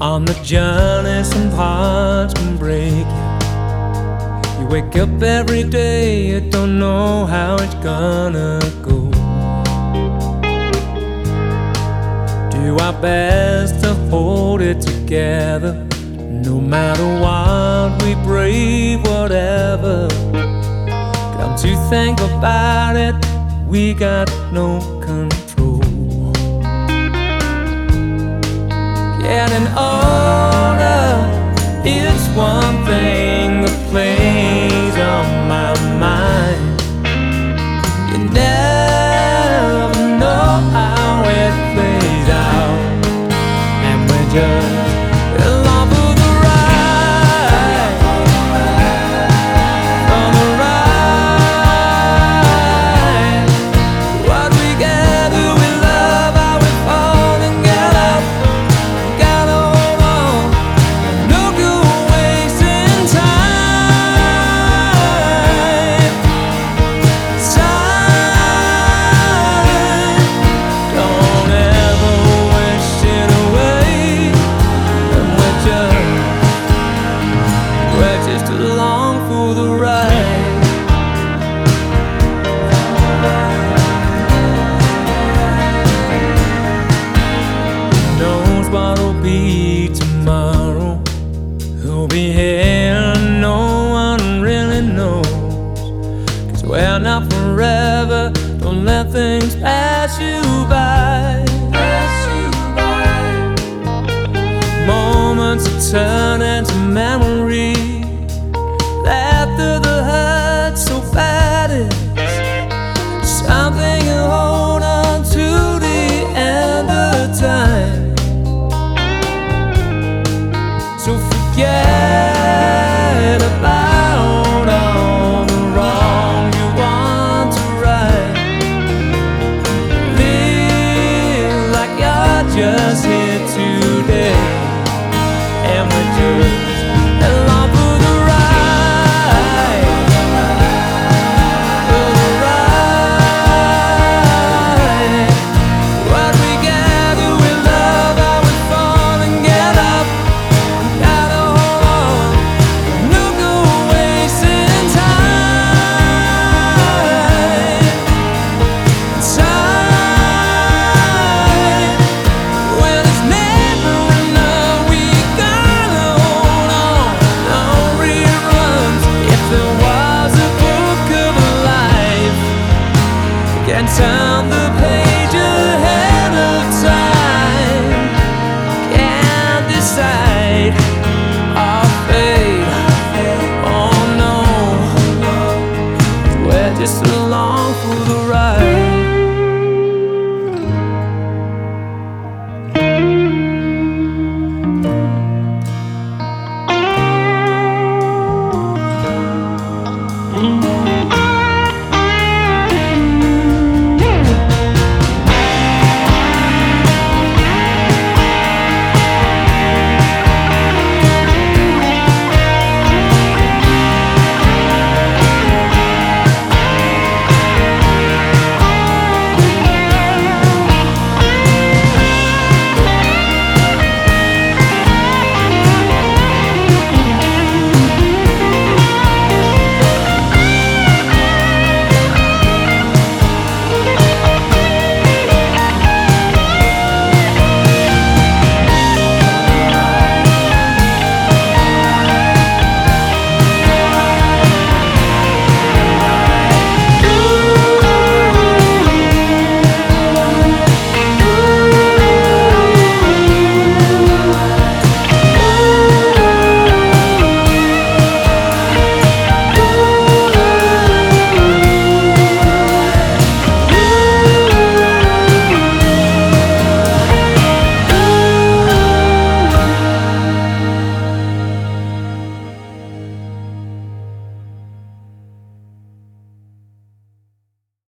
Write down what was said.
On the journey some hearts can break you. You wake up every day, you don't know how it's gonna go. Do our best to hold it together, no matter what, we brave whatever. Come to think about it, we got no control. Getting older, it's one thing that plays on my mind. You never know how it plays out, and we're just along for the ride, for the ride. What we gather, we love, how we fall together. Gotta hold on, no good wasting time. Time, don't ever wish it away. And we're just along for the ride. Knows what'll be tomorrow, who'll be here, no one really knows. 'Cause we're not forever, don't let things pass you by. Moments that turn into memories, after the hurt so bad it's something you hold on to the end of time. So forget